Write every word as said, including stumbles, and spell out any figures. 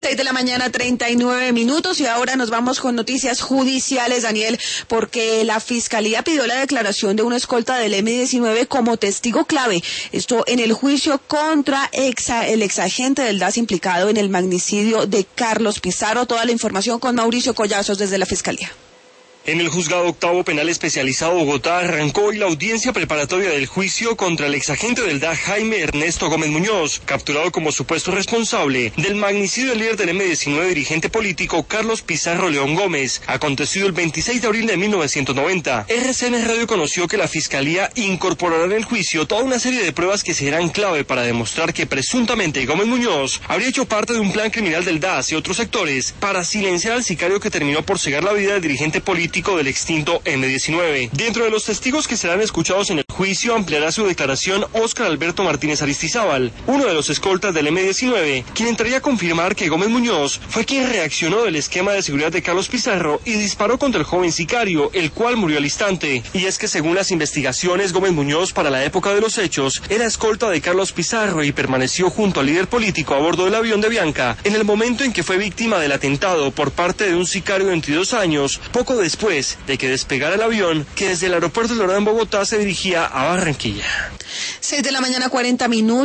seis de la mañana, treinta y nueve minutos, y ahora nos vamos con noticias judiciales, Daniel, porque la Fiscalía pidió la declaración de una escolta del eme diecinueve como testigo clave. Esto en el juicio contra exa, el exagente del D A S implicado en el magnicidio de Carlos Pizarro. Toda la información con Mauricio Collazos desde la Fiscalía. En el Juzgado Octavo Penal Especializado Bogotá arrancó hoy la audiencia preparatoria del juicio contra el exagente del D A Jaime Ernesto Gómez Muñoz, capturado como supuesto responsable del magnicidio del líder del eme diecinueve, dirigente político Carlos Pizarro León Gómez, acontecido el veintiséis de abril de mil novecientos noventa. R C N Radio conoció que la Fiscalía incorporará en el juicio toda una serie de pruebas que serán clave para demostrar que presuntamente Gómez Muñoz habría hecho parte de un plan criminal del D A S y otros sectores para silenciar al sicario que terminó por cegar la vida del dirigente político del extinto eme diecinueve. Dentro de los testigos que serán escuchados en el juicio ampliará su declaración Óscar Alberto Martínez Aristizábal, uno de los escoltas del eme diecinueve, quien entraría a confirmar que Gómez Muñoz fue quien reaccionó del esquema de seguridad de Carlos Pizarro y disparó contra el joven sicario, el cual murió al instante. Y es que según las investigaciones, Gómez Muñoz para la época de los hechos era escolta de Carlos Pizarro y permaneció junto al líder político a bordo del avión de Bianca en el momento en que fue víctima del atentado por parte de un sicario de veintidós años, poco después de que despegara el avión que desde el aeropuerto de Lorán en Bogotá se dirigía a Barranquilla. seis de la mañana, cuarenta minutos.